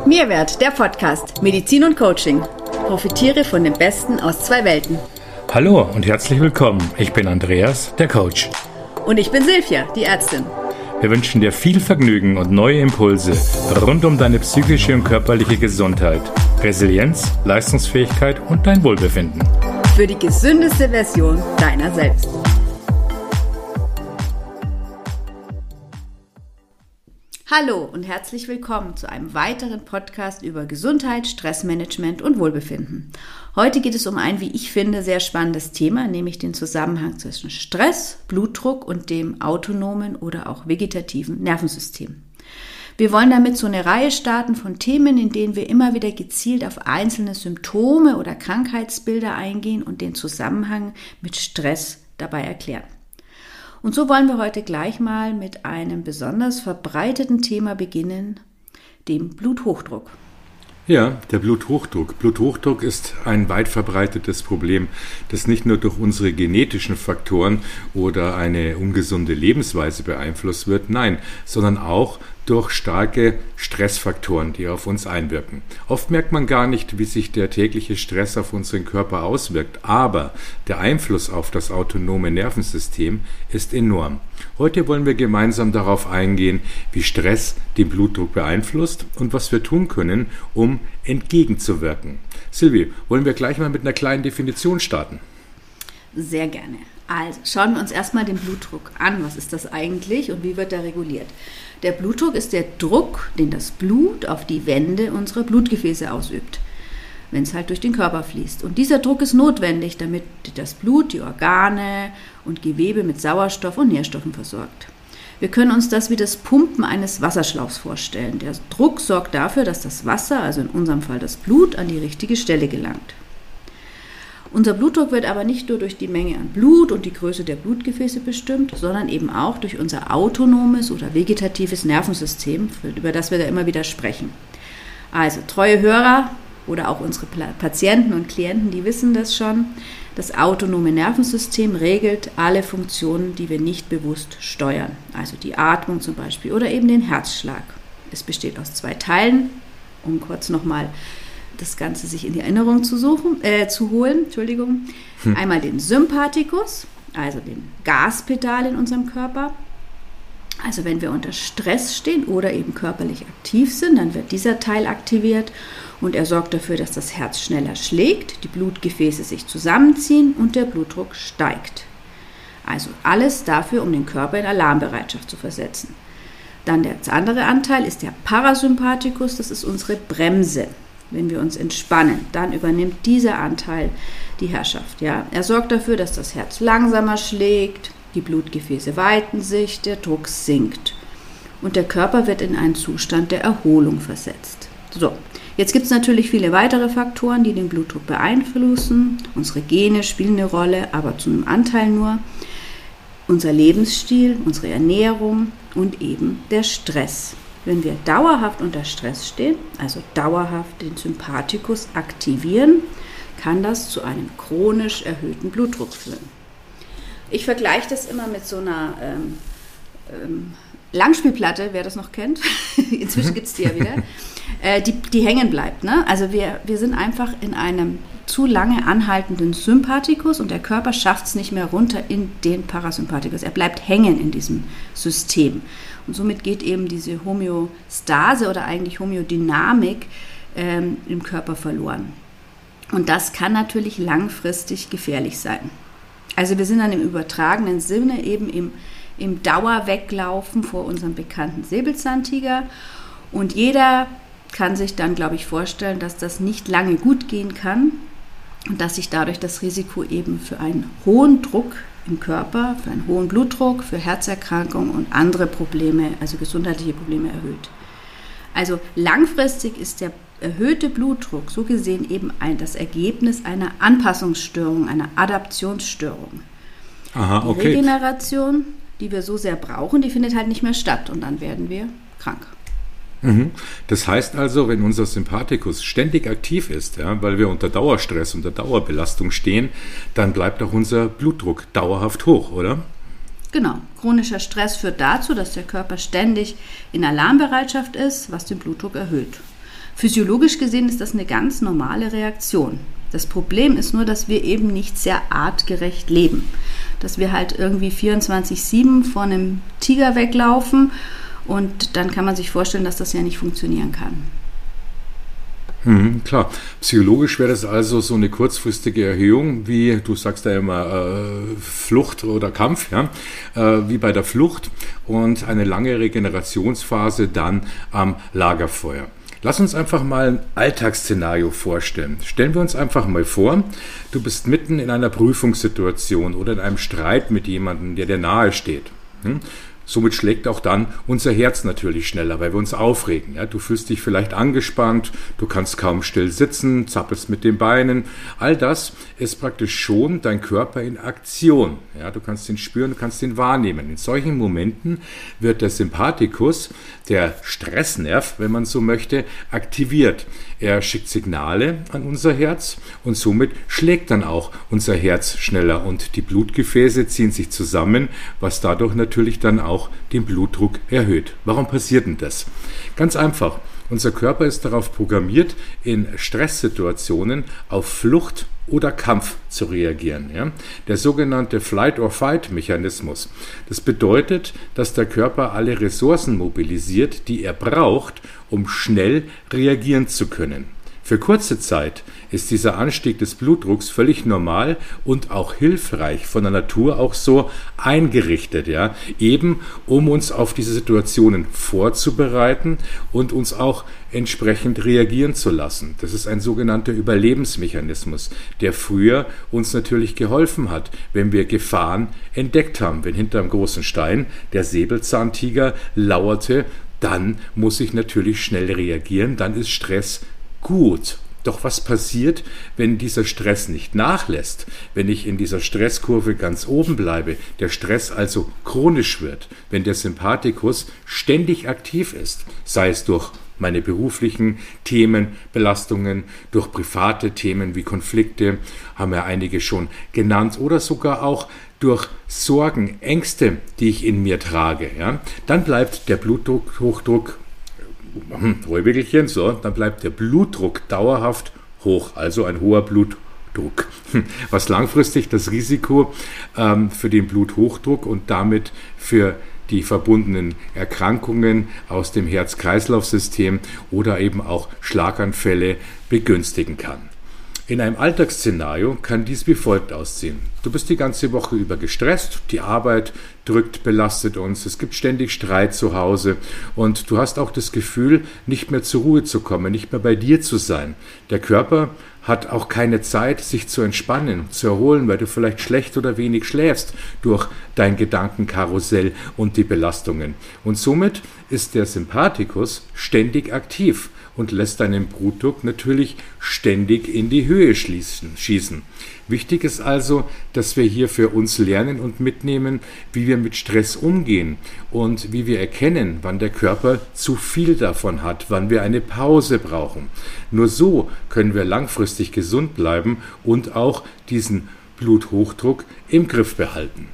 Mehrwert, der Podcast Medizin und Coaching. Profitiere von dem Besten aus zwei Welten. Hallo und herzlich willkommen. Ich bin Andreas, der Coach. Und ich bin Silvia, die Ärztin. Wir wünschen dir viel Vergnügen und neue Impulse rund um deine psychische und körperliche Gesundheit, Resilienz, Leistungsfähigkeit und dein Wohlbefinden. Für die gesündeste Version deiner selbst. Hallo und herzlich willkommen zu einem weiteren Podcast über Gesundheit, Stressmanagement und Wohlbefinden. Heute geht es um ein, wie ich finde, sehr spannendes Thema, nämlich den Zusammenhang zwischen Stress, Blutdruck und dem autonomen oder auch vegetativen Nervensystem. Wir wollen damit so eine Reihe starten von Themen, in denen wir immer wieder gezielt auf einzelne Symptome oder Krankheitsbilder eingehen und den Zusammenhang mit Stress dabei erklären. Und so wollen wir heute gleich mal mit einem besonders verbreiteten Thema beginnen, dem Bluthochdruck. Ja, der Bluthochdruck. Bluthochdruck ist ein weit verbreitetes Problem, das nicht nur durch unsere genetischen Faktoren oder eine ungesunde Lebensweise beeinflusst wird, nein, sondern auch durch starke Stressfaktoren, die auf uns einwirken. Oft merkt man gar nicht, wie sich der tägliche Stress auf unseren Körper auswirkt, aber der Einfluss auf das autonome Nervensystem ist enorm. Heute wollen wir gemeinsam darauf eingehen, wie Stress den Blutdruck beeinflusst und was wir tun können, um entgegenzuwirken. Silvi, wollen wir gleich mal mit einer kleinen Definition starten? Sehr gerne. Also schauen wir uns erstmal den Blutdruck an. Was ist das eigentlich und wie wird er reguliert? Der Blutdruck ist der Druck, den das Blut auf die Wände unserer Blutgefäße ausübt, wenn es halt durch den Körper fließt. Und dieser Druck ist notwendig, damit das Blut die Organe und Gewebe mit Sauerstoff und Nährstoffen versorgt. Wir können uns das wie das Pumpen eines Wasserschlauchs vorstellen. Der Druck sorgt dafür, dass das Wasser, also in unserem Fall das Blut, an die richtige Stelle gelangt. Unser Blutdruck wird aber nicht nur durch die Menge an Blut und die Größe der Blutgefäße bestimmt, sondern eben auch durch unser autonomes oder vegetatives Nervensystem, über das wir da immer wieder sprechen. Also treue Hörer oder auch unsere Patienten und Klienten, die wissen das schon. Das autonome Nervensystem regelt alle Funktionen, die wir nicht bewusst steuern. Also die Atmung zum Beispiel oder eben den Herzschlag. Es besteht aus zwei Teilen, um kurz nochmal das Ganze sich in die Erinnerung zu holen. Einmal den Sympathikus, also den Gaspedal in unserem Körper. Also wenn wir unter Stress stehen oder eben körperlich aktiv sind, dann wird dieser Teil aktiviert und er sorgt dafür, dass das Herz schneller schlägt, die Blutgefäße sich zusammenziehen und der Blutdruck steigt. Also alles dafür, um den Körper in Alarmbereitschaft zu versetzen. Dann der andere Anteil ist der Parasympathikus, das ist unsere Bremse. Wenn wir uns entspannen, dann übernimmt dieser Anteil die Herrschaft. Ja? Er sorgt dafür, dass das Herz langsamer schlägt, die Blutgefäße weiten sich, der Druck sinkt und der Körper wird in einen Zustand der Erholung versetzt. So, jetzt gibt es natürlich viele weitere Faktoren, die den Blutdruck beeinflussen. Unsere Gene spielen eine Rolle, aber zu einem Anteil nur. Unser Lebensstil, unsere Ernährung und eben der Stress. Wenn wir dauerhaft unter Stress stehen, also dauerhaft den Sympathikus aktivieren, kann das zu einem chronisch erhöhten Blutdruck führen. Ich vergleiche das immer mit so einer Langspielplatte, wer das noch kennt, inzwischen gibt es die ja wieder, die hängen bleibt. Ne? Also wir sind einfach in einem zu lange anhaltenden Sympathikus und der Körper schafft es nicht mehr runter in den Parasympathikus. Er bleibt hängen in diesem System. Und somit geht eben diese Homöostase oder eigentlich Homöodynamik im Körper verloren. Und das kann natürlich langfristig gefährlich sein. Also wir sind dann im übertragenen Sinne eben im Dauerweglaufen vor unserem bekannten Säbelzahntiger. Und jeder kann sich dann, glaube ich, vorstellen, dass das nicht lange gut gehen kann und dass sich dadurch das Risiko eben für einen hohen Druck im Körper, für einen hohen Blutdruck, für Herzerkrankungen und andere Probleme, also gesundheitliche Probleme erhöht. Also langfristig ist der erhöhte Blutdruck so gesehen eben das Ergebnis einer Anpassungsstörung, einer Adaptionsstörung. Aha, okay. Die Regeneration, die wir so sehr brauchen, die findet halt nicht mehr statt und dann werden wir krank. Das heißt also, wenn unser Sympathikus ständig aktiv ist, ja, weil wir unter Dauerstress, unter Dauerbelastung stehen, dann bleibt auch unser Blutdruck dauerhaft hoch, oder? Genau. Chronischer Stress führt dazu, dass der Körper ständig in Alarmbereitschaft ist, was den Blutdruck erhöht. Physiologisch gesehen ist das eine ganz normale Reaktion. Das Problem ist nur, dass wir eben nicht sehr artgerecht leben. Dass wir halt irgendwie 24/7 vor einem Tiger weglaufen und dann kann man sich vorstellen, dass das ja nicht funktionieren kann. Klar, psychologisch wäre das also so eine kurzfristige Erhöhung, wie du sagst ja immer Flucht oder Kampf, ja, wie bei der Flucht und eine lange Regenerationsphase dann am Lagerfeuer. Lass uns einfach mal ein Alltagsszenario vorstellen. Stellen wir uns einfach mal vor, du bist mitten in einer Prüfungssituation oder in einem Streit mit jemandem, der dir nahe steht. Somit schlägt auch dann unser Herz natürlich schneller, weil wir uns aufregen. Ja? Du fühlst dich vielleicht angespannt, du kannst kaum still sitzen, zappelst mit den Beinen. All das ist praktisch schon dein Körper in Aktion. Ja? Du kannst ihn spüren, du kannst ihn wahrnehmen. In solchen Momenten wird der Sympathikus, der Stressnerv, wenn man so möchte, aktiviert. Er schickt Signale an unser Herz und somit schlägt dann auch unser Herz schneller und die Blutgefäße ziehen sich zusammen, was dadurch natürlich dann auch den Blutdruck erhöht. Warum passiert denn das? Ganz einfach. Unser Körper ist darauf programmiert, in Stresssituationen auf Flucht oder Kampf zu reagieren. Ja? Der sogenannte Flight-or-Fight-Mechanismus. Das bedeutet, dass der Körper alle Ressourcen mobilisiert, die er braucht, um schnell reagieren zu können. Für kurze Zeit ist dieser Anstieg des Blutdrucks völlig normal und auch hilfreich, von der Natur auch so eingerichtet, ja, eben um uns auf diese Situationen vorzubereiten und uns auch entsprechend reagieren zu lassen. Das ist ein sogenannter Überlebensmechanismus, der früher uns natürlich geholfen hat, wenn wir Gefahren entdeckt haben. Wenn hinter einem großen Stein der Säbelzahntiger lauerte, dann muss ich natürlich schnell reagieren, dann ist Stress gut. Doch was passiert, wenn dieser Stress nicht nachlässt, wenn ich in dieser Stresskurve ganz oben bleibe, der Stress also chronisch wird, wenn der Sympathikus ständig aktiv ist, sei es durch meine beruflichen Themen, Belastungen, durch private Themen wie Konflikte, haben ja einige schon genannt, oder sogar auch durch Sorgen, Ängste, die ich in mir trage, ja, dann bleibt der Bluthochdruck Ruhewickelchen, so, dann bleibt der Blutdruck dauerhaft hoch, also ein hoher Blutdruck, was langfristig das Risiko für den Bluthochdruck und damit für die verbundenen Erkrankungen aus dem Herz-Kreislauf-System oder eben auch Schlaganfälle begünstigen kann. In einem Alltagsszenario kann dies wie folgt aussehen. Du bist die ganze Woche über gestresst, die Arbeit drückt, belastet uns, es gibt ständig Streit zu Hause und du hast auch das Gefühl, nicht mehr zur Ruhe zu kommen, nicht mehr bei dir zu sein. Der Körper hat auch keine Zeit, sich zu entspannen, zu erholen, weil du vielleicht schlecht oder wenig schläfst durch dein Gedankenkarussell und die Belastungen. Und somit ist der Sympathikus ständig aktiv und lässt deinen Blutdruck natürlich ständig in die Höhe schießen. Wichtig ist also, dass wir hier für uns lernen und mitnehmen, wie wir mit Stress umgehen und wie wir erkennen, wann der Körper zu viel davon hat, wann wir eine Pause brauchen. Nur so können wir langfristig gesund bleiben und auch diesen Bluthochdruck im Griff behalten.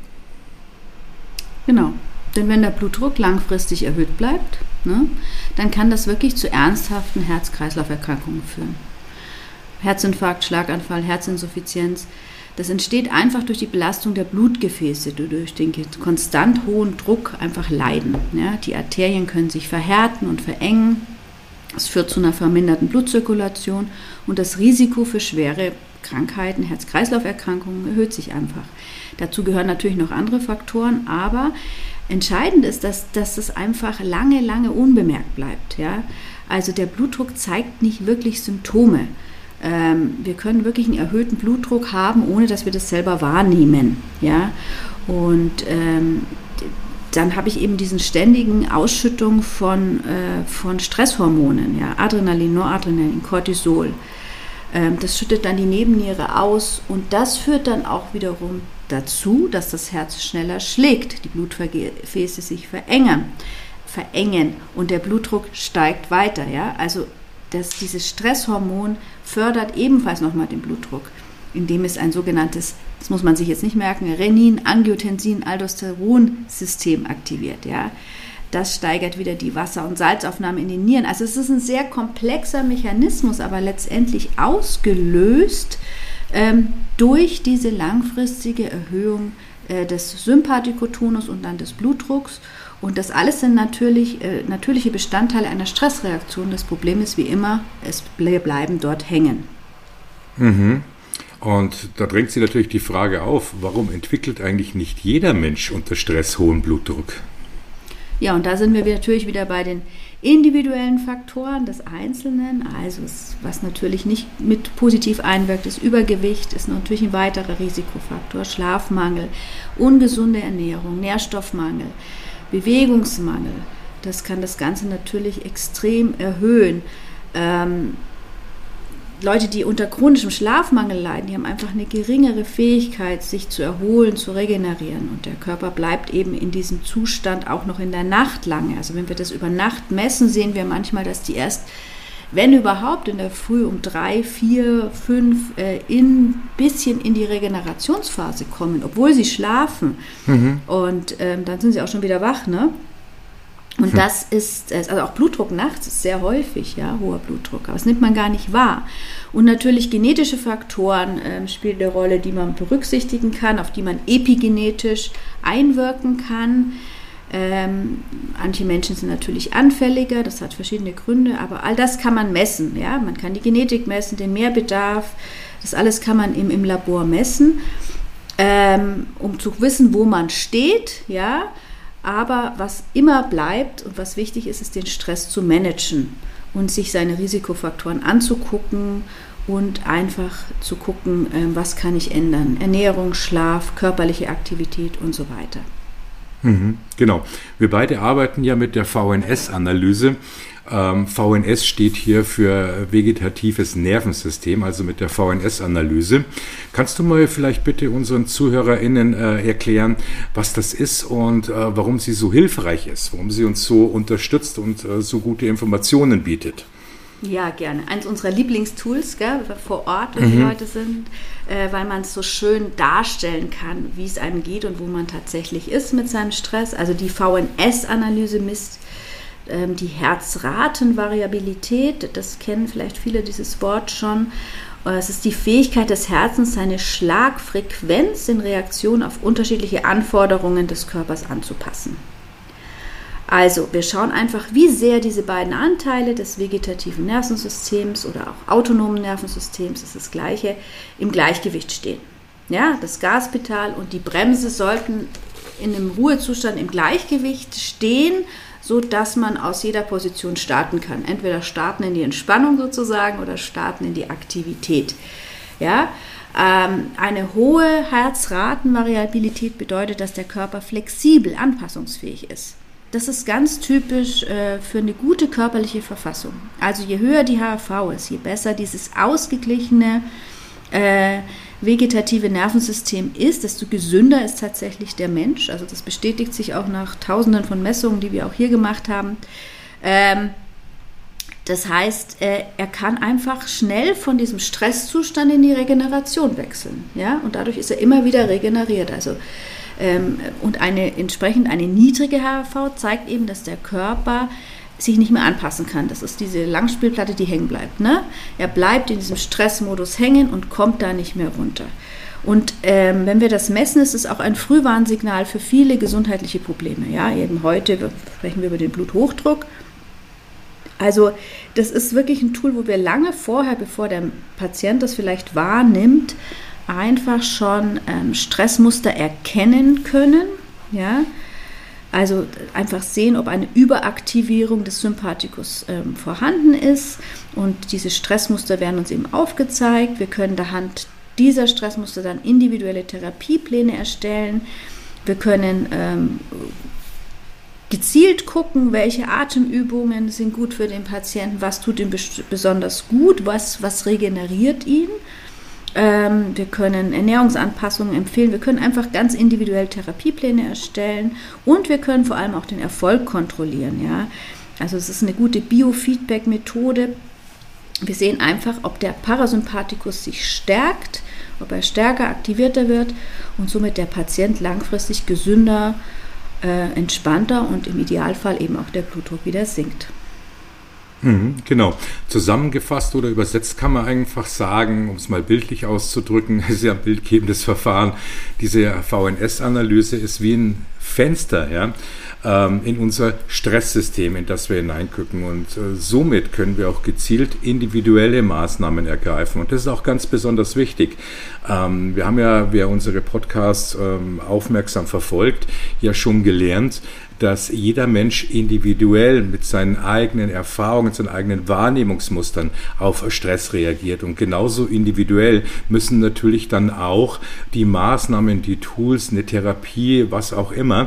Genau, denn wenn der Blutdruck langfristig erhöht bleibt, dann kann das wirklich zu ernsthaften Herz-Kreislauf-Erkrankungen führen. Herzinfarkt, Schlaganfall, Herzinsuffizienz, das entsteht einfach durch die Belastung der Blutgefäße, durch den konstant hohen Druck einfach leiden. Ja, die Arterien können sich verhärten und verengen, es führt zu einer verminderten Blutzirkulation und das Risiko für schwere Krankheiten, Herz-Kreislauf-Erkrankungen erhöht sich einfach. Dazu gehören natürlich noch andere Faktoren, aber entscheidend ist, dass es einfach lange, lange unbemerkt bleibt. Ja? Also der Blutdruck zeigt nicht wirklich Symptome. Wir können wirklich einen erhöhten Blutdruck haben, ohne dass wir das selber wahrnehmen. Ja? Und dann habe ich eben diesen ständigen Ausschüttung von Stresshormonen, ja? Adrenalin, Noradrenalin, Cortisol. Das schüttet dann die Nebenniere aus und das führt dann auch wiederum dazu, dass das Herz schneller schlägt, die Blutgefäße sich verengen und der Blutdruck steigt weiter. Ja? Also dieses Stresshormon fördert ebenfalls nochmal den Blutdruck, indem es ein sogenanntes, das muss man sich jetzt nicht merken, Renin-Angiotensin-Aldosteron-System aktiviert. Ja? Das steigert wieder die Wasser- und Salzaufnahme in den Nieren. Also es ist ein sehr komplexer Mechanismus, aber letztendlich ausgelöst durch diese langfristige Erhöhung des Sympathikotonus und dann des Blutdrucks. Und das alles sind natürliche Bestandteile einer Stressreaktion. Das Problem ist wie immer, wir bleiben dort hängen. Mhm. Und da drängt sich natürlich die Frage auf, warum entwickelt eigentlich nicht jeder Mensch unter Stress hohen Blutdruck? Ja, und da sind wir natürlich wieder bei den individuellen Faktoren des Einzelnen. Also was natürlich nicht mit positiv einwirkt, ist Übergewicht, ist natürlich ein weiterer Risikofaktor. Schlafmangel, ungesunde Ernährung, Nährstoffmangel, Bewegungsmangel. Das kann das Ganze natürlich extrem erhöhen. Leute, die unter chronischem Schlafmangel leiden, die haben einfach eine geringere Fähigkeit, sich zu erholen, zu regenerieren. Und der Körper bleibt eben in diesem Zustand auch noch in der Nacht lange. Also wenn wir das über Nacht messen, sehen wir manchmal, dass die erst, wenn überhaupt, in der Früh um 3, 4, 5 ein bisschen in die Regenerationsphase kommen, obwohl sie schlafen. Mhm. Und dann sind sie auch schon wieder wach, ne? Und das ist, also auch Blutdruck nachts ist sehr häufig, ja, hoher Blutdruck, aber das nimmt man gar nicht wahr. Und natürlich genetische Faktoren spielen eine Rolle, die man berücksichtigen kann, auf die man epigenetisch einwirken kann. Manche Menschen sind natürlich anfälliger, das hat verschiedene Gründe, aber all das kann man messen, ja, man kann die Genetik messen, den Mehrbedarf, das alles kann man im Labor messen, um zu wissen, wo man steht, ja. Aber was immer bleibt und was wichtig ist, ist den Stress zu managen und sich seine Risikofaktoren anzugucken und einfach zu gucken, was kann ich ändern. Ernährung, Schlaf, körperliche Aktivität und so weiter. Genau. Wir beide arbeiten ja mit der VNS-Analyse. VNS steht hier für vegetatives Nervensystem, also mit der VNS-Analyse. Kannst du mal vielleicht bitte unseren ZuhörerInnen erklären, was das ist und warum sie so hilfreich ist, warum sie uns so unterstützt und so gute Informationen bietet? Ja, gerne. Eins unserer Lieblingstools, gell, vor Ort, wenn die Leute sind, weil man es so schön darstellen kann, wie es einem geht und wo man tatsächlich ist mit seinem Stress. Also die VNS-Analyse misst die Herzratenvariabilität, das kennen vielleicht viele dieses Wort schon. Es ist die Fähigkeit des Herzens, seine Schlagfrequenz in Reaktion auf unterschiedliche Anforderungen des Körpers anzupassen. Also wir schauen einfach, wie sehr diese beiden Anteile des vegetativen Nervensystems oder auch autonomen Nervensystems, das ist das Gleiche, im Gleichgewicht stehen. Ja, das Gaspedal und die Bremse sollten in einem Ruhezustand im Gleichgewicht stehen, so dass man aus jeder Position starten kann. Entweder starten in die Entspannung sozusagen oder starten in die Aktivität. Ja? Eine hohe Herzratenvariabilität bedeutet, dass der Körper flexibel, anpassungsfähig ist. Das ist ganz typisch für eine gute körperliche Verfassung. Also je höher die HRV ist, je besser dieses ausgeglichene vegetative Nervensystem ist, desto gesünder ist tatsächlich der Mensch. Also das bestätigt sich auch nach Tausenden von Messungen, die wir auch hier gemacht haben. Das heißt, er kann einfach schnell von diesem Stresszustand in die Regeneration wechseln. Ja? Und dadurch ist er immer wieder regeneriert. Also, und entsprechend eine niedrige HRV zeigt eben, dass der Körper sich nicht mehr anpassen kann. Das ist diese Langspielplatte, die hängen bleibt. Ne? Er bleibt in diesem Stressmodus hängen und kommt da nicht mehr runter. Und wenn wir das messen, ist es auch ein Frühwarnsignal für viele gesundheitliche Probleme. Ja, eben heute sprechen wir über den Bluthochdruck. Also das ist wirklich ein Tool, wo wir lange vorher, bevor der Patient das vielleicht wahrnimmt, einfach schon Stressmuster erkennen können. Ja? Also einfach sehen, ob eine Überaktivierung des Sympathikus vorhanden ist. Und diese Stressmuster werden uns eben aufgezeigt. Wir können anhand dieser Stressmuster dann individuelle Therapiepläne erstellen. Wir können gezielt gucken, welche Atemübungen sind gut für den Patienten, was tut ihm besonders gut, was regeneriert ihn. Wir können Ernährungsanpassungen empfehlen, wir können einfach ganz individuell Therapiepläne erstellen und wir können vor allem auch den Erfolg kontrollieren. Ja? Also es ist eine gute Biofeedback-Methode. Wir sehen einfach, ob der Parasympathikus sich stärkt, ob er stärker aktivierter wird und somit der Patient langfristig gesünder entspannter und im Idealfall eben auch der Blutdruck wieder sinkt. Genau. Zusammengefasst oder übersetzt kann man einfach sagen, um es mal bildlich auszudrücken, ist ja ein bildgebendes Verfahren. Diese VNS-Analyse ist wie ein Fenster, ja, in unser Stresssystem, in das wir hineingucken. Und somit können wir auch gezielt individuelle Maßnahmen ergreifen. Und das ist auch ganz besonders wichtig. Wir haben ja, wer unsere Podcasts aufmerksam verfolgt, ja schon gelernt, dass jeder Mensch individuell mit seinen eigenen Erfahrungen, seinen eigenen Wahrnehmungsmustern auf Stress reagiert. Und genauso individuell müssen natürlich dann auch die Maßnahmen, die Tools, eine Therapie, was auch immer,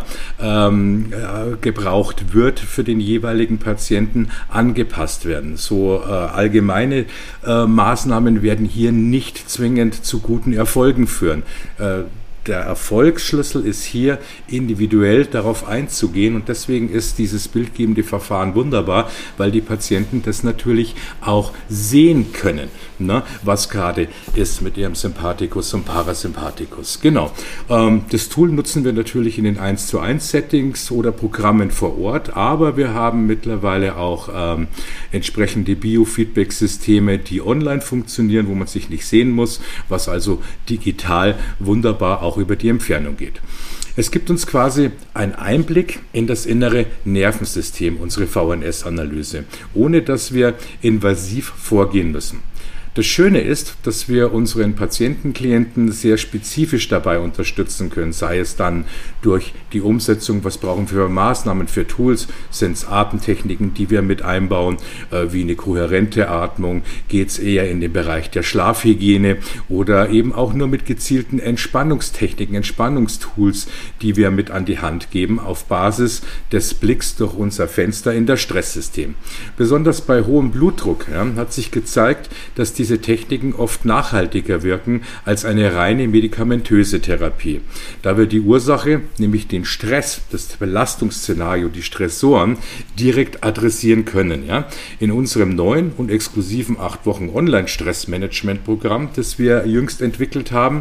gebraucht wird, für den jeweiligen Patienten angepasst werden. So allgemeine Maßnahmen werden hier nicht zwingend zu guten Erfolgen führen. Der Erfolgsschlüssel ist hier, individuell darauf einzugehen, und deswegen ist dieses bildgebende Verfahren wunderbar, weil die Patienten das natürlich auch sehen können, ne, was gerade ist mit ihrem Sympathikus und Parasympathikus. Genau. Das Tool nutzen wir natürlich in den 1:1 Settings oder Programmen vor Ort, aber wir haben mittlerweile auch entsprechende Biofeedback-Systeme, die online funktionieren, wo man sich nicht sehen muss, was also digital wunderbar auch über die Entfernung geht. Es gibt uns quasi einen Einblick in das innere Nervensystem, unsere VNS-Analyse, ohne dass wir invasiv vorgehen müssen. Das Schöne ist, dass wir unseren Patienten, Klienten sehr spezifisch dabei unterstützen können, sei es dann durch die Umsetzung, was brauchen wir für Maßnahmen, für Tools, sind es Atemtechniken, die wir mit einbauen, wie eine kohärente Atmung, geht es eher in den Bereich der Schlafhygiene oder eben auch nur mit gezielten Entspannungstechniken, Entspannungstools, die wir mit an die Hand geben, auf Basis des Blicks durch unser Fenster in das Stresssystem. Besonders bei hohem Blutdruck hat sich gezeigt, dass diese Techniken oft nachhaltiger wirken als eine reine medikamentöse Therapie, da wir die Ursache, nämlich den Stress, das Belastungsszenario, die Stressoren, direkt adressieren können. Ja? In unserem neuen und exklusiven 8 Wochen Online-Stressmanagement-Programm, das wir jüngst entwickelt haben,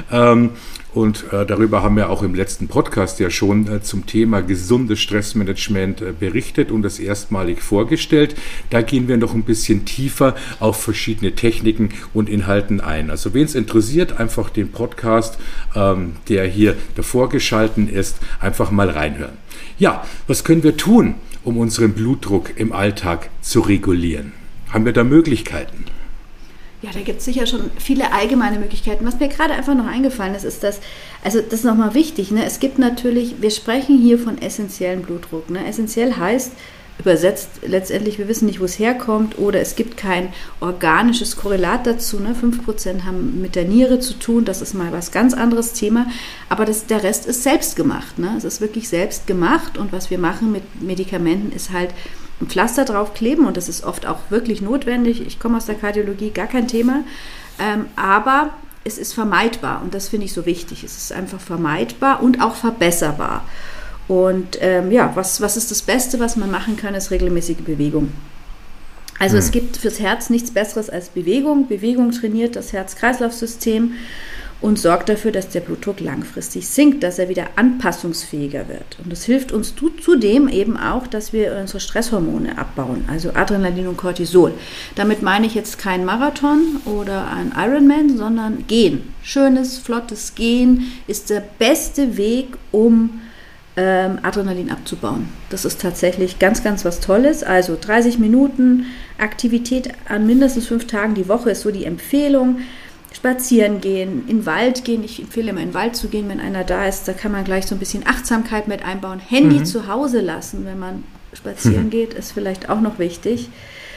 und darüber haben wir auch im letzten Podcast ja schon zum Thema gesundes Stressmanagement berichtet und das erstmalig vorgestellt. Da gehen wir noch ein bisschen tiefer auf verschiedene Techniken und Inhalten ein. Also wen es interessiert, einfach den Podcast, der hier davor geschalten ist, einfach mal reinhören. Ja, was können wir tun, um unseren Blutdruck im Alltag zu regulieren? Haben wir da Möglichkeiten? Ja, da gibt es sicher schon viele allgemeine Möglichkeiten. Was mir gerade einfach noch eingefallen ist, ist, dass, also das ist nochmal wichtig, ne? Es gibt natürlich, wir sprechen hier von essentiellem Blutdruck. Ne? Essentiell heißt, übersetzt letztendlich, wir wissen nicht, wo es herkommt, oder es gibt kein organisches Korrelat dazu. Ne? 5% haben mit der Niere zu tun, das ist mal was ganz anderes Thema, aber der Rest ist selbst gemacht. Ne? Es ist wirklich selbst gemacht, und was wir machen mit Medikamenten ist halt ein Pflaster draufkleben, und das ist oft auch wirklich notwendig. Ich komme aus der Kardiologie, gar kein Thema, aber es ist vermeidbar, und das finde ich so wichtig. Es ist einfach vermeidbar und auch verbesserbar. Und was ist das Beste, was man machen kann, ist regelmäßige Bewegung. Also es gibt fürs Herz nichts Besseres als Bewegung. Bewegung trainiert das Herz-Kreislauf-System und sorgt dafür, dass der Blutdruck langfristig sinkt, dass er wieder anpassungsfähiger wird. Und das hilft uns zudem eben auch, dass wir unsere Stresshormone abbauen, also Adrenalin und Cortisol. Damit meine ich jetzt kein Marathon oder ein Ironman, sondern Gehen. Schönes, flottes Gehen ist der beste Weg, um Adrenalin abzubauen. Das ist tatsächlich ganz, ganz was Tolles. Also 30 Minuten Aktivität an mindestens 5 Tagen die Woche ist so die Empfehlung. Spazieren gehen, in den Wald gehen. Ich empfehle immer, in den Wald zu gehen, wenn einer da ist. Da kann man gleich so ein bisschen Achtsamkeit mit einbauen. Handy zu Hause lassen, wenn man spazieren geht, ist vielleicht auch noch wichtig.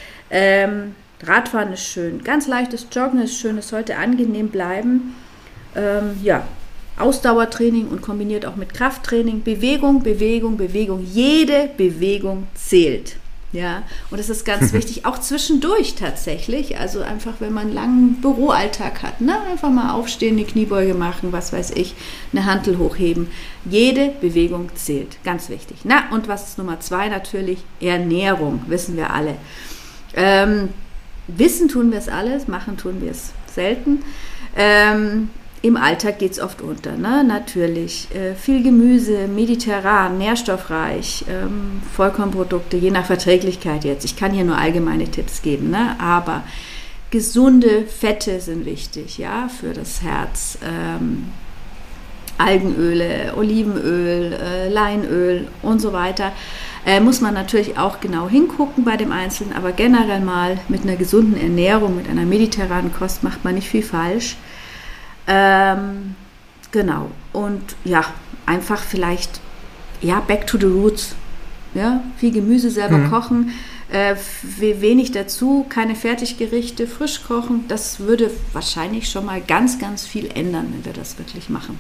Radfahren ist schön. Ganz leichtes Joggen ist schön. Es sollte angenehm bleiben. Ausdauertraining und kombiniert auch mit Krafttraining. Bewegung, Bewegung, Bewegung. Jede Bewegung zählt. Ja, und das ist ganz wichtig, auch zwischendurch tatsächlich, also einfach, wenn man einen langen Büroalltag hat, ne? Einfach mal aufstehen, eine Kniebeuge machen, was weiß ich, eine Hantel hochheben. Jede Bewegung zählt, ganz wichtig. Na, und was ist Nummer 2 natürlich? Ernährung, wissen wir alle. Wissen tun wir es alles, machen tun wir es selten. im Alltag geht es oft unter, ne? Natürlich. Viel Gemüse, mediterran, nährstoffreich, Vollkornprodukte, je nach Verträglichkeit jetzt. Ich kann hier nur allgemeine Tipps geben, ne? Aber gesunde Fette sind wichtig, ja, für das Herz. Algenöle, Olivenöl, Leinöl und so weiter. Muss man natürlich auch genau hingucken bei dem Einzelnen, aber generell mal mit einer gesunden Ernährung, mit einer mediterranen Kost macht man nicht viel falsch. Genau. Und ja, einfach vielleicht, ja, back to the roots. Ja, viel Gemüse selber kochen, wenig dazu, keine Fertiggerichte, frisch kochen. Das würde wahrscheinlich schon mal ganz, ganz viel ändern, wenn wir das wirklich machen.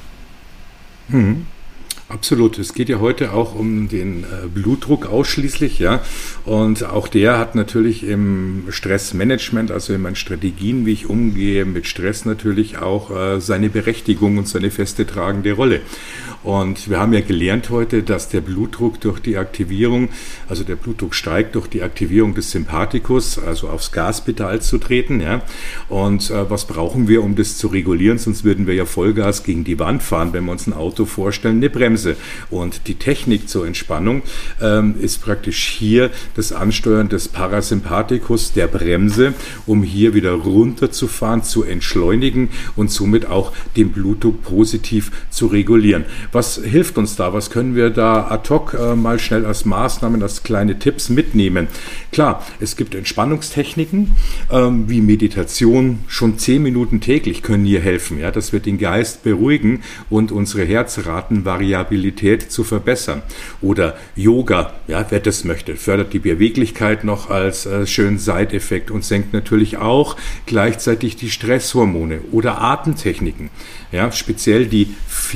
Absolut. Es geht ja heute auch um den Blutdruck ausschließlich, ja. Und auch der hat natürlich im Stressmanagement, also in meinen Strategien, wie ich umgehe mit Stress, natürlich auch seine Berechtigung und seine feste tragende Rolle. Und wir haben ja gelernt heute, dass der Blutdruck durch die Aktivierung, also der Blutdruck steigt durch die Aktivierung des Sympathikus, also aufs Gaspedal zu treten, ja. Und was brauchen wir, um das zu regulieren? Sonst würden wir ja Vollgas gegen die Wand fahren, wenn wir uns ein Auto vorstellen, eine Bremse. Und die Technik zur Entspannung ist praktisch hier das Ansteuern des Parasympathikus, der Bremse, um hier wieder runterzufahren, zu entschleunigen und somit auch den Blutdruck positiv zu regulieren. Was hilft uns da? Was können wir da ad hoc mal schnell als Maßnahmen, als kleine Tipps mitnehmen? Klar, es gibt Entspannungstechniken wie Meditation. Schon 10 Minuten täglich können hier helfen, ja, dass wir den Geist beruhigen und unsere Herzratenvariabilität zu verbessern. Oder Yoga, ja, wer das möchte, fördert die Beweglichkeit noch als schönen Side-Effekt und senkt natürlich auch gleichzeitig die Stresshormone. Oder Atemtechniken, ja, speziell die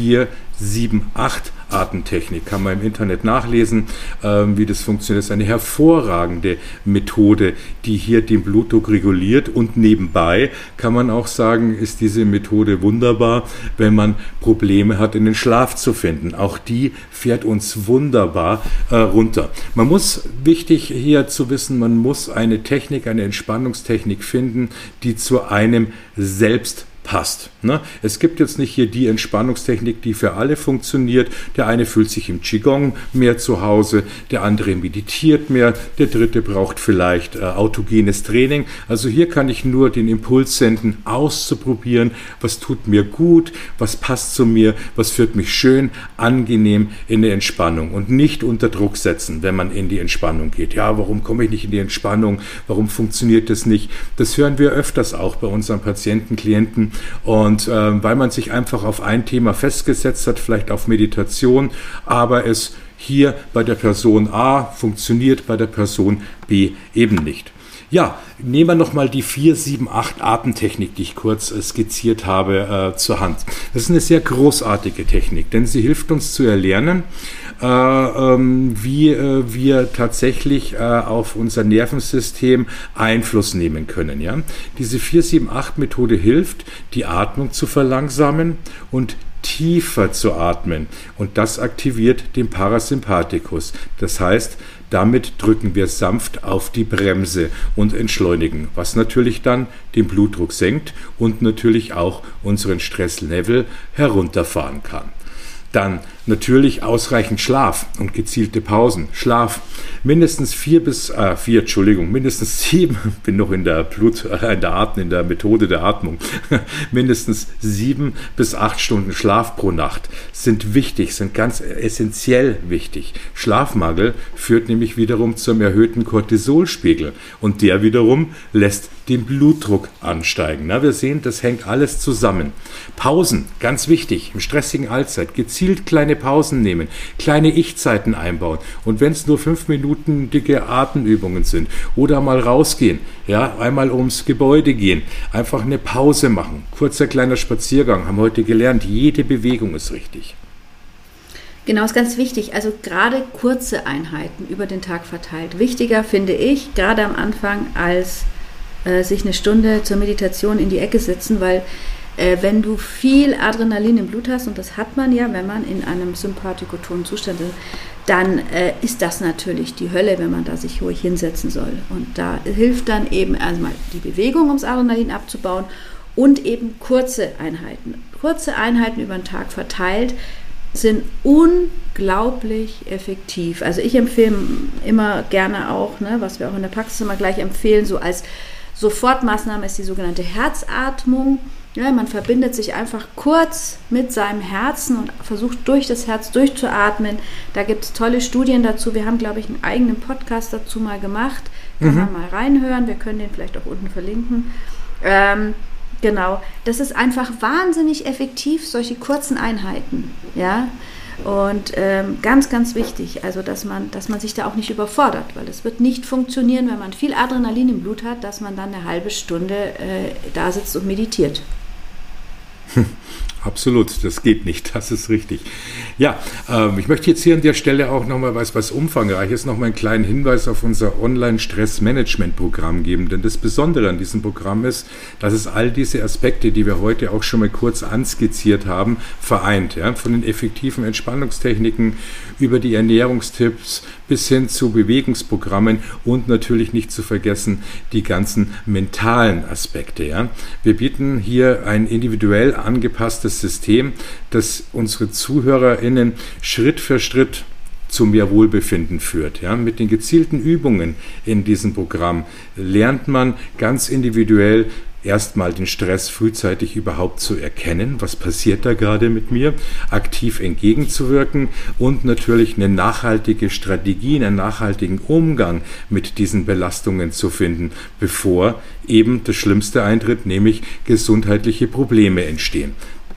4-7-8 Atemtechnik, kann man im Internet nachlesen, wie das funktioniert. Das ist eine hervorragende Methode, die hier den Blutdruck reguliert, und nebenbei kann man auch sagen, ist diese Methode wunderbar, wenn man Probleme hat, in den Schlaf zu finden. Auch die fährt uns wunderbar runter. Man muss, wichtig hier zu wissen, man muss eine Technik, eine Entspannungstechnik finden, die zu einem selbst passt. Ne? Es gibt jetzt nicht hier die Entspannungstechnik, die für alle funktioniert. Der eine fühlt sich im Qigong mehr zu Hause, der andere meditiert mehr, der dritte braucht vielleicht autogenes Training. Also hier kann ich nur den Impuls senden, auszuprobieren, was tut mir gut, was passt zu mir, was führt mich schön, angenehm in die Entspannung, und nicht unter Druck setzen, wenn man in die Entspannung geht. Ja, warum komme ich nicht in die Entspannung? Warum funktioniert das nicht? Das hören wir öfters auch bei unseren Patienten, Klienten. Und weil man sich einfach auf ein Thema festgesetzt hat, vielleicht auf Meditation, aber es hier bei der Person A funktioniert, bei der Person B eben nicht. Ja, nehmen wir nochmal die 4-7-8 Atemtechnik, die ich kurz skizziert habe, zur Hand. Das ist eine sehr großartige Technik, denn sie hilft uns zu erlernen, wie wir tatsächlich auf unser Nervensystem Einfluss nehmen können. Ja? Diese 4-7-8-Methode hilft, die Atmung zu verlangsamen und tiefer zu atmen, und das aktiviert den Parasympathikus. Das heißt, damit drücken wir sanft auf die Bremse und entschleunigen, was natürlich dann den Blutdruck senkt und natürlich auch unseren Stresslevel herunterfahren kann. Dann natürlich ausreichend Schlaf und gezielte Pausen. Schlaf mindestens 7, bin noch in der in der Methode der Atmung. Mindestens 7 bis 8 Stunden Schlaf pro Nacht sind wichtig, sind ganz essentiell wichtig. Schlafmangel führt nämlich wiederum zum erhöhten Cortisolspiegel, und der wiederum lässt den Blutdruck ansteigen. Na, wir sehen, das hängt alles zusammen. Pausen, ganz wichtig, im stressigen Allzeit, gezielt kleine Pausen nehmen, kleine Ich-Zeiten einbauen, und wenn es nur 5 Minuten dicke Atemübungen sind oder mal rausgehen, ja, einmal ums Gebäude gehen, einfach eine Pause machen, kurzer kleiner Spaziergang, haben heute gelernt, jede Bewegung ist richtig. Genau, ist ganz wichtig. Also gerade kurze Einheiten über den Tag verteilt. Wichtiger finde ich, gerade am Anfang, als sich eine Stunde zur Meditation in die Ecke setzen, weil wenn du viel Adrenalin im Blut hast, und das hat man ja, wenn man in einem sympathikotonen Zustand ist, dann ist das natürlich die Hölle, wenn man da sich ruhig hinsetzen soll. Und da hilft dann eben erstmal die Bewegung, um das Adrenalin abzubauen, und eben kurze Einheiten. Kurze Einheiten über den Tag verteilt sind unglaublich effektiv. Also ich empfehle immer gerne auch, ne, was wir auch in der Praxis immer gleich empfehlen, so als Sofortmaßnahme ist die sogenannte Herzatmung. Ja, man verbindet sich einfach kurz mit seinem Herzen und versucht durch das Herz durchzuatmen. Da gibt es tolle Studien dazu. Wir haben, glaube ich, einen eigenen Podcast dazu mal gemacht. Kann man mal reinhören. Wir können den vielleicht auch unten verlinken. Genau, das ist einfach wahnsinnig effektiv, solche kurzen Einheiten. Ja? Und ganz, ganz wichtig, also dass man sich da auch nicht überfordert, weil es wird nicht funktionieren, wenn man viel Adrenalin im Blut hat, dass man dann eine halbe Stunde da sitzt und meditiert. Absolut, das geht nicht, das ist richtig. Ja, ich möchte jetzt hier an der Stelle auch nochmal was Umfangreiches, nochmal einen kleinen Hinweis auf unser Online-Stress-Management-Programm geben, denn das Besondere an diesem Programm ist, dass es all diese Aspekte, die wir heute auch schon mal kurz anskizziert haben, vereint. Ja? Von den effektiven Entspannungstechniken über die Ernährungstipps bis hin zu Bewegungsprogrammen und natürlich nicht zu vergessen die ganzen mentalen Aspekte. Ja? Wir bieten hier ein individuell angepasstes System, das unsere ZuhörerInnen Schritt für Schritt zu mehr Wohlbefinden führt. Ja, mit den gezielten Übungen in diesem Programm lernt man ganz individuell erstmal den Stress frühzeitig überhaupt zu erkennen, was passiert da gerade mit mir, aktiv entgegenzuwirken und natürlich eine nachhaltige Strategie, einen nachhaltigen Umgang mit diesen Belastungen zu finden, bevor eben das Schlimmste eintritt, nämlich gesundheitliche Probleme entstehen.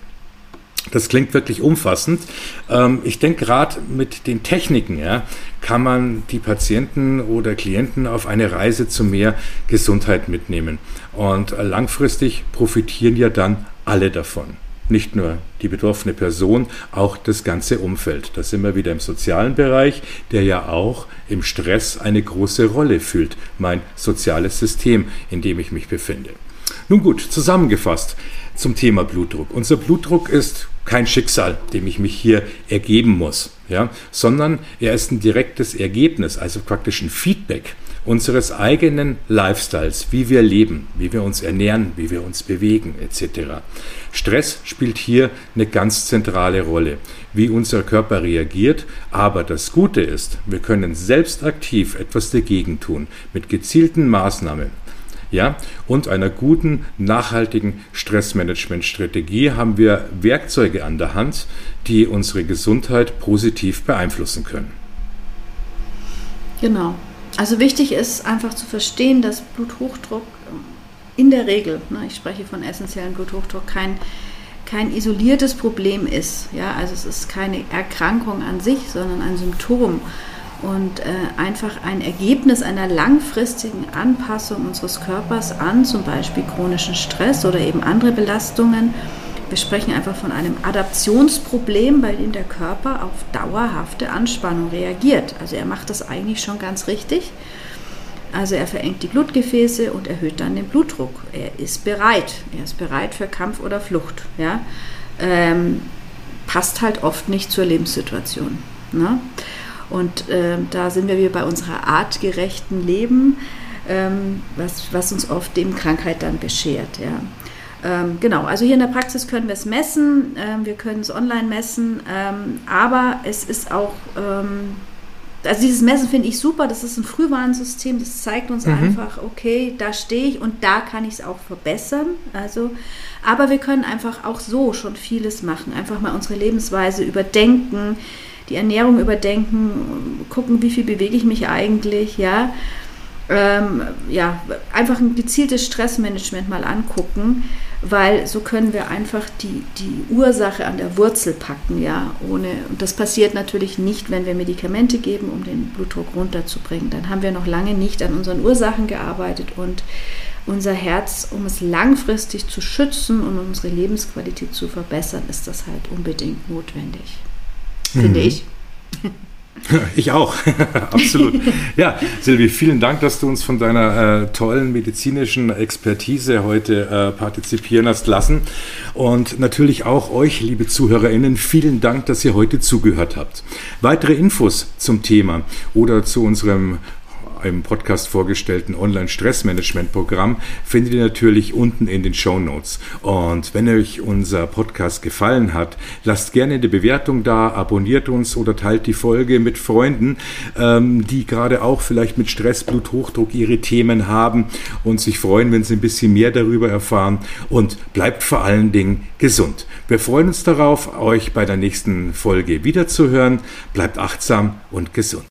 Das klingt wirklich umfassend. Ich denke, gerade mit den Techniken kann man die Patienten oder Klienten auf eine Reise zu mehr Gesundheit mitnehmen. Und langfristig profitieren ja dann alle davon. Nicht nur die betroffene Person, auch das ganze Umfeld. Da sind wir wieder im sozialen Bereich, der ja auch im Stress eine große Rolle fühlt. Mein soziales System, in dem ich mich befinde. Nun gut, zusammengefasst zum Thema Blutdruck. Unser Blutdruck ist kein Schicksal, dem ich mich hier ergeben muss, sondern er ist ein direktes Ergebnis, also praktisch ein Feedback unseres eigenen Lifestyles, wie wir leben, wie wir uns ernähren, wie wir uns bewegen etc. Stress spielt hier eine ganz zentrale Rolle, wie unser Körper reagiert, aber das Gute ist, wir können selbst aktiv etwas dagegen tun, mit gezielten Maßnahmen. Ja, und einer guten, nachhaltigen Stressmanagement-Strategie haben wir Werkzeuge an der Hand, die unsere Gesundheit positiv beeinflussen können. Genau. Also wichtig ist einfach zu verstehen, dass Bluthochdruck in der Regel, ich spreche von essentiellem Bluthochdruck, kein isoliertes Problem ist. Ja, also es ist keine Erkrankung an sich, sondern ein Symptom. Und einfach ein Ergebnis einer langfristigen Anpassung unseres Körpers an zum Beispiel chronischen Stress oder eben andere Belastungen. Wir sprechen einfach von einem Adaptionsproblem, bei dem der Körper auf dauerhafte Anspannung reagiert. Also er macht das eigentlich schon ganz richtig. Also er verengt die Blutgefäße und erhöht dann den Blutdruck. Er ist bereit. Er ist bereit für Kampf oder Flucht. Ja? Passt halt oft nicht zur Lebenssituation. Ne? Und da sind wir wieder bei unserer artgerechten Leben, was uns oft eben Krankheit dann beschert. Ja. Genau, also hier in der Praxis können wir es messen, wir können es online messen, aber es ist auch, also dieses Messen finde ich super, das ist ein Frühwarnsystem, das zeigt uns einfach, okay, da stehe ich und da kann ich es auch verbessern. Also, aber wir können einfach auch so schon vieles machen, einfach mal unsere Lebensweise überdenken, die Ernährung überdenken, gucken, wie viel bewege ich mich eigentlich, ja, einfach ein gezieltes Stressmanagement mal angucken, weil so können wir einfach die Ursache an der Wurzel packen, ja, und das passiert natürlich nicht, wenn wir Medikamente geben, um den Blutdruck runterzubringen, dann haben wir noch lange nicht an unseren Ursachen gearbeitet und unser Herz, um es langfristig zu schützen und unsere Lebensqualität zu verbessern, ist das halt unbedingt notwendig. Finde ich. Ich auch, absolut. Ja, Silvi, vielen Dank, dass du uns von deiner tollen medizinischen Expertise heute partizipieren hast lassen. Und natürlich auch euch, liebe ZuhörerInnen, vielen Dank, dass ihr heute zugehört habt. Weitere Infos zum Thema oder zu unserem im Podcast vorgestellten Online-Stressmanagement-Programm findet ihr natürlich unten in den Shownotes. Und wenn euch unser Podcast gefallen hat, lasst gerne eine Bewertung da, abonniert uns oder teilt die Folge mit Freunden, die gerade auch vielleicht mit Stress, Bluthochdruck ihre Themen haben und sich freuen, wenn sie ein bisschen mehr darüber erfahren. Und bleibt vor allen Dingen gesund. Wir freuen uns darauf, euch bei der nächsten Folge wiederzuhören. Bleibt achtsam und gesund.